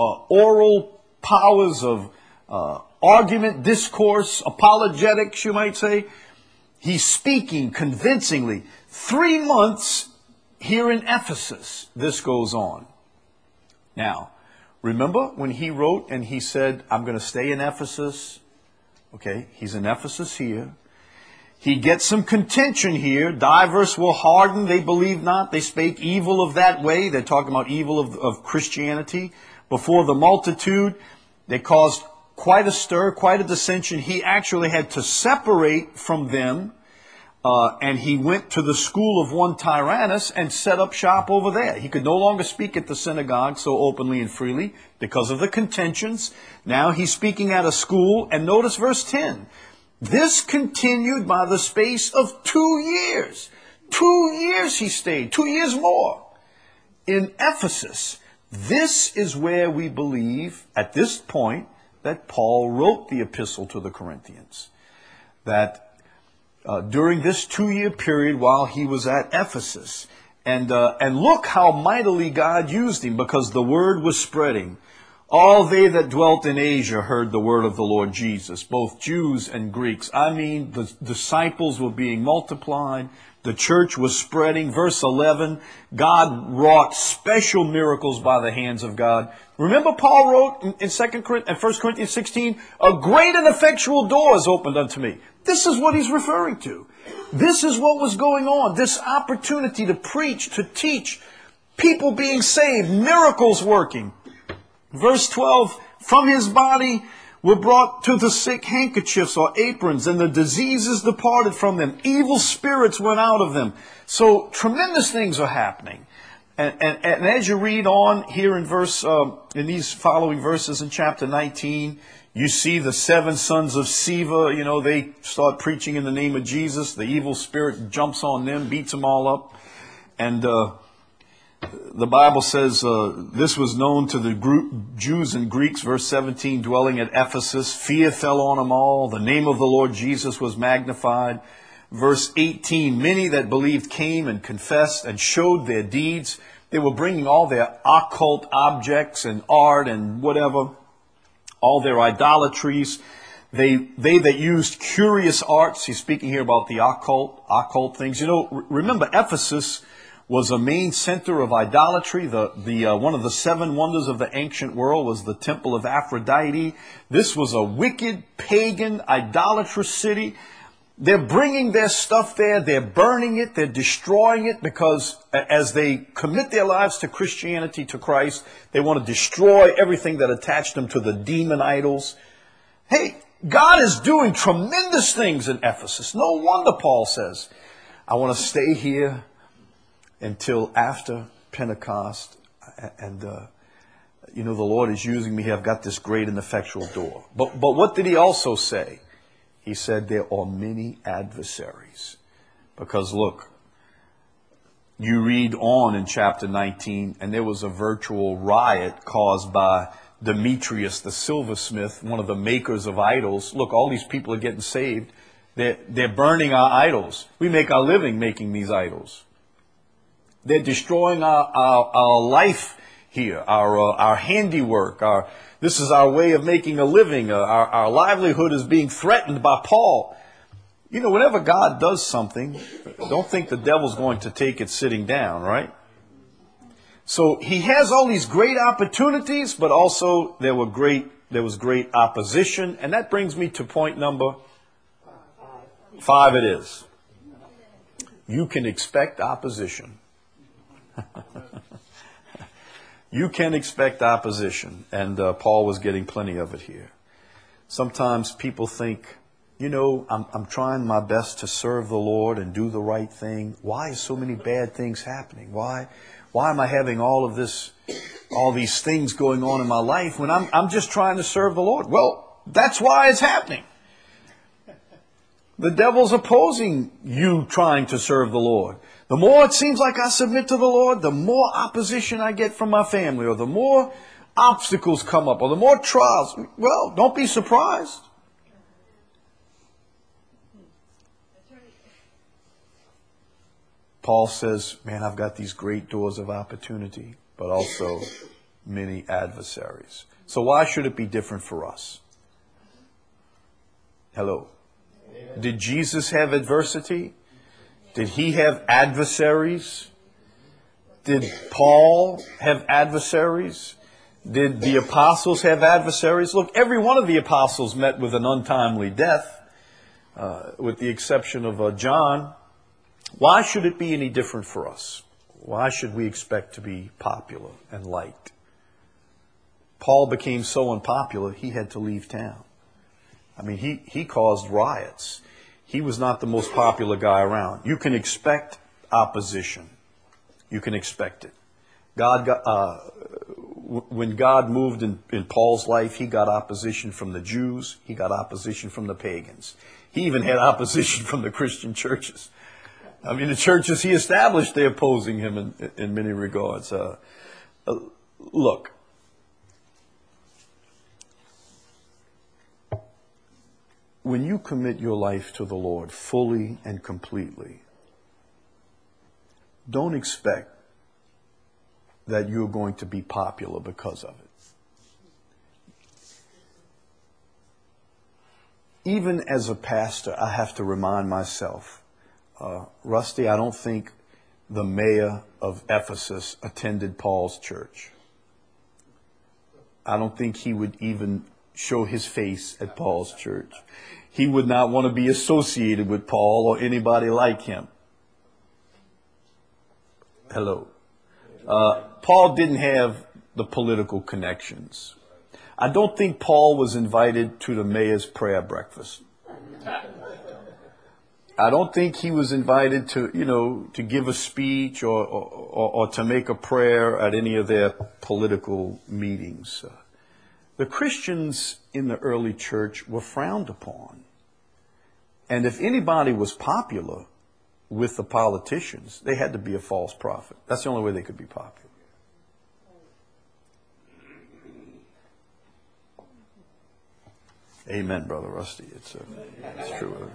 oral powers of argument, discourse, apologetics, you might say. He's speaking convincingly. 3 months here in Ephesus, this goes on. Now, remember when he wrote and he said, I'm going to stay in Ephesus? Okay, he's in Ephesus here. He gets some contention here. Divers were hardened, they believed not. They spake evil of that way. They're talking about evil of Christianity. Before the multitude, they caused quite a stir, quite a dissension. He actually had to separate from them. And he went to the school of one Tyrannus and set up shop over there. He could no longer speak at the synagogue so openly and freely because of the contentions. Now he's speaking at a school. And notice verse 10. This continued by the space of 2 years. 2 years he stayed. 2 years more in Ephesus. This is where we believe at this point that Paul wrote the epistle to the Corinthians. That during this 2-year period while he was at Ephesus. And look how mightily God used him, because the word was spreading. All they that dwelt in Asia heard the word of the Lord Jesus, both Jews and Greeks. I mean, the disciples were being multiplied. The church was spreading. Verse 11, God wrought special miracles by the hands of God. Remember Paul wrote in 1 Corinthians 16, a great and effectual door is opened unto me. This is what he's referring to. This is what was going on. This opportunity to preach, to teach. People being saved, miracles working. Verse 12, from his body were brought to the sick handkerchiefs or aprons, and the diseases departed from them. Evil spirits went out of them. So tremendous things are happening. And as you read on here in these following verses in chapter 19, you see the 7 sons of Sceva, they start preaching in the name of Jesus. The evil spirit jumps on them, beats them all up. And the Bible says this was known to the Jews and Greeks, verse 17, dwelling at Ephesus. Fear fell on them all. The name of the Lord Jesus was magnified. Verse 18, many that believed came and confessed and showed their deeds. They were bringing all their occult objects and art and whatever, all their idolatries. They that used curious arts. He's speaking here about the occult things. Remember Ephesus was a main center of idolatry. One of the 7 wonders of the ancient world was the temple of Aphrodite. This was a wicked, pagan, idolatrous city. They're bringing their stuff there. They're burning it. They're destroying it because as they commit their lives to Christianity, to Christ, they want to destroy everything that attached them to the demon idols. Hey, God is doing tremendous things in Ephesus. No wonder Paul says, I want to stay here until after Pentecost. And, the Lord is using me here. I've got this great and effectual door. But what did he also say? He said there are many adversaries. Because look, you read on in chapter 19, and there was a virtual riot caused by Demetrius the silversmith, one of the makers of idols. Look, all these people are getting saved. They're burning our idols. We make our living making these idols. They're destroying our life here, our handiwork, this is our way of making a living. Our livelihood is being threatened by Paul. Whenever God does something, don't think the devil's going to take it sitting down, right? So he has all these great opportunities, but also there was great opposition. And that brings me to point number 5 it is. You can expect opposition. You can expect opposition, and Paul was getting plenty of it here. Sometimes people think, I'm trying my best to serve the Lord and do the right thing. Why is so many bad things happening? Why am I having all these things going on in my life when I'm just trying to serve the Lord? Well, that's why it's happening. The devil's opposing you trying to serve the Lord. The more it seems like I submit to the Lord, the more opposition I get from my family, or the more obstacles come up, or the more trials. Well, don't be surprised. Paul says, man, I've got these great doors of opportunity, but also many adversaries. So why should it be different for us? Hello. Did Jesus have adversity? Did he have adversaries? Did Paul have adversaries? Did the apostles have adversaries? Look, every one of the apostles met with an untimely death, with the exception of John. Why should it be any different for us? Why should we expect to be popular and liked? Paul became so unpopular, he had to leave town. I mean, he caused riots. He was not the most popular guy around. You can expect opposition. You can expect it. When God moved in Paul's life, he got opposition from the Jews. He got opposition from the pagans. He even had opposition from the Christian churches. I mean, the churches he established, they're opposing him in many regards. Look. When you commit your life to the Lord fully and completely, don't expect that you're going to be popular because of it. Even as a pastor, I have to remind myself, Rusty, I don't think the mayor of Ephesus attended Paul's church. I don't think he would even show his face at Paul's church. He would not want to be associated with Paul or anybody like him. Hello. Paul didn't have the political connections. I don't think Paul was invited to the mayor's prayer breakfast. I don't think he was invited to, to give a speech or to make a prayer at any of their political meetings. The Christians in the early church were frowned upon. And if anybody was popular with the politicians, they had to be a false prophet. That's the only way they could be popular. Amen, Brother Rusty. It's true.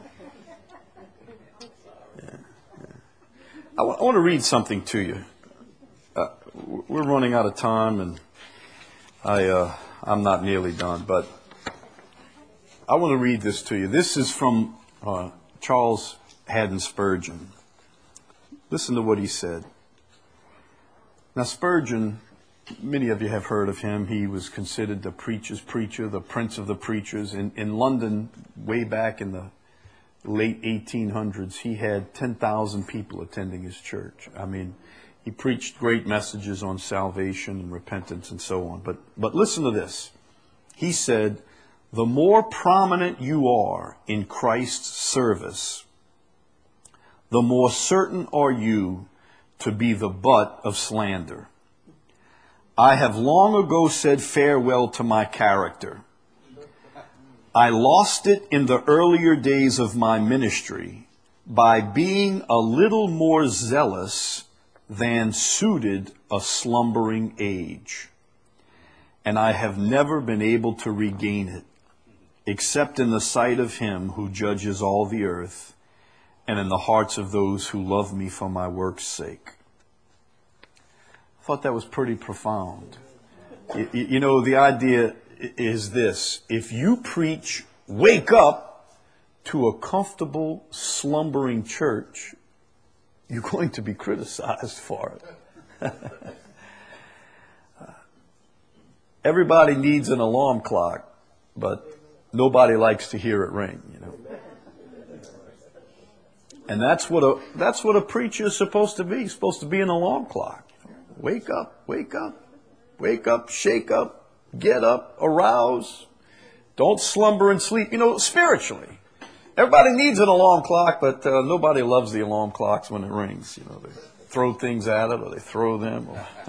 I want to read something to you. We're running out of time, and I'm not nearly done, but I want to read this to you. This is from Charles Haddon Spurgeon. Listen to what he said. Now, Spurgeon, many of you have heard of him. He was considered the preacher's preacher, the prince of the preachers. In London, way back in the late 1800s, he had 10,000 people attending his church. I mean, he preached great messages on salvation and repentance and so on. But listen to this. He said, "The more prominent you are in Christ's service, the more certain are you to be the butt of slander. I have long ago said farewell to my character. I lost it in the earlier days of my ministry by being a little more zealous than suited a slumbering age. And I have never been able to regain it, except in the sight of him who judges all the earth, and in the hearts of those who love me for my work's sake." I thought that was pretty profound. The idea is this: if you preach, "Wake up," to a comfortable, slumbering church, you're going to be criticized for it. Everybody needs an alarm clock, but nobody likes to hear it ring, And that's what a preacher is supposed to be. He's supposed to be an alarm clock. Wake up, wake up, wake up, shake up, get up, arouse. Don't slumber and sleep. Spiritually, everybody needs an alarm clock, but nobody loves the alarm clocks when it rings. They throw things at it, or they throw them.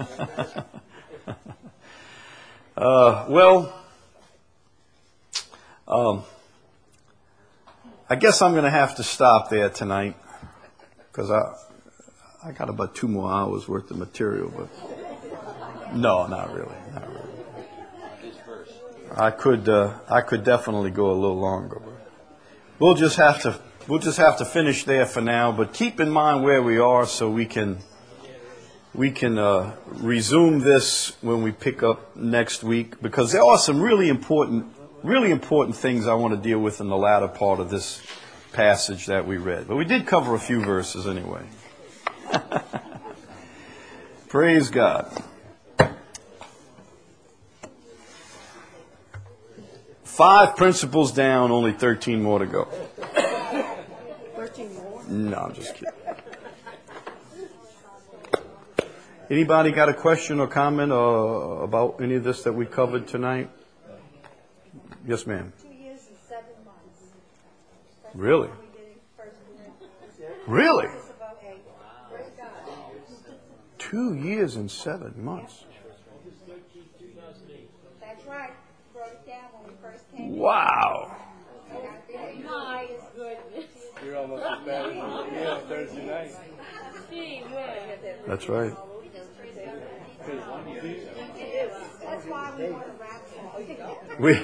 I guess I'm going to have to stop there tonight, because I got about 2 more hours worth of material, but no, not really. I could definitely go a little longer. But we'll just have to finish there for now. But keep in mind where we are, so we can resume this when we pick up next week, because there are some really important things I want to deal with in the latter part of this passage that we read. But we did cover a few verses anyway. Praise God. 5 principles down, only 13 more to go. 13 more? No, I'm just kidding. Anybody got a question or comment about any of this that we covered tonight? Yes, ma'am. 2 years and 7 months. Really? Really? 2 years and 7 months. That's right. Wrote it down when we first came. Wow. My goodness. You're almost as bad as me on Thursday night. Gee whiz. That's right. That's why we want to wrap it. We.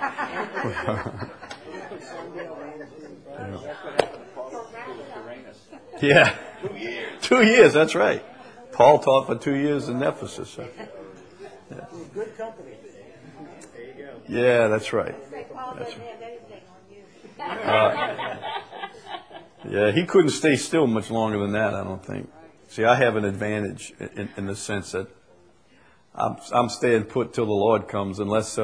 Yeah. 2 years, that's right. Paul taught for 2 years in Ephesus. Yeah. Good company. Yeah, that's right. Paul doesn't have anything on you. Yeah, he couldn't stay still much longer than that, I don't think. See, I have an advantage in the sense that I'm staying put till the Lord comes, unless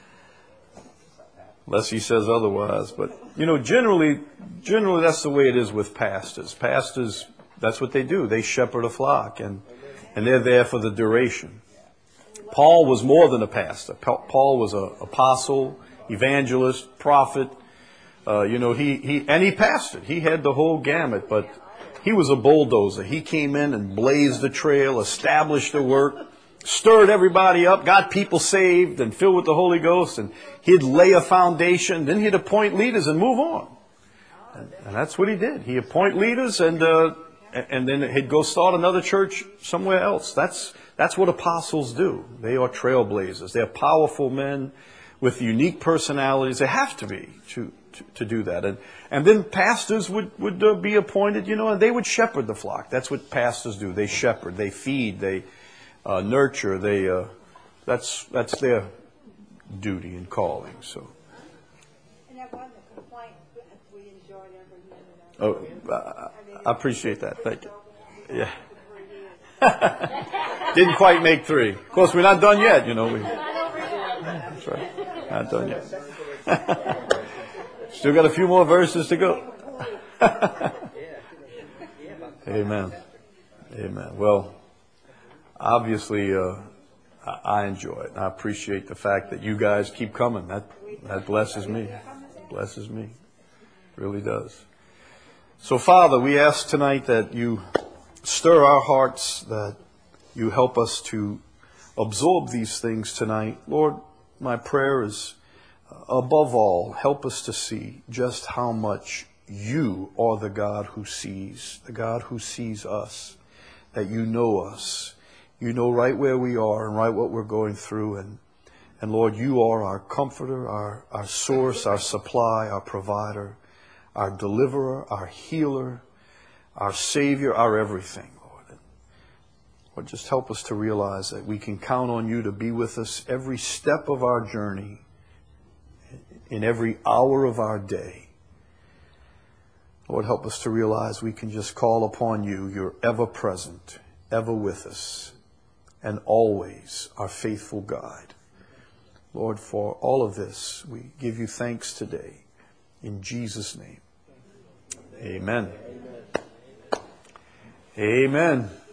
he says otherwise. But generally that's the way it is with pastors. Pastors, that's what they do. They shepherd a flock, and and they're there for the duration. Paul was more than a pastor. Paul was an apostle, evangelist, prophet. He pastored. He had the whole gamut, but he was a bulldozer. He came in and blazed the trail, established the work, stirred everybody up, got people saved and filled with the Holy Ghost, and he'd lay a foundation, then he'd appoint leaders and move on. And that's what he did. He appoint leaders and then he'd go start another church somewhere else. That's what apostles do. They are trailblazers. They're powerful men with unique personalities. They have to be to do that. And then pastors would be appointed, and they would shepherd the flock. That's what pastors do. They shepherd, they feed, they nurture. That's their duty and calling. So. And that wasn't a complaint. We enjoyed every minute of it. I appreciate that. Thank you. Yeah. Didn't quite make 3. Of course, we're not done yet. That's right. Not done yet. Still got a few more verses to go. Amen. Amen. Well, obviously, I enjoy it. I appreciate the fact that you guys keep coming. That blesses me. Blesses me. It really does. So, Father, we ask tonight that you stir our hearts, that you help us to absorb these things tonight. Lord, my prayer is, above all, help us to see just how much you are the God who sees us, that you know us. You know right where we are and right what we're going through. And Lord, you are our comforter, our source, our supply, our provider, our deliverer, our healer, our Savior, our everything, Lord. Lord, just help us to realize that we can count on you to be with us every step of our journey, in every hour of our day. Lord, help us to realize we can just call upon you. You're ever present, ever with us, and always our faithful guide. Lord, for all of this, we give you thanks today. In Jesus' name, amen. Amen.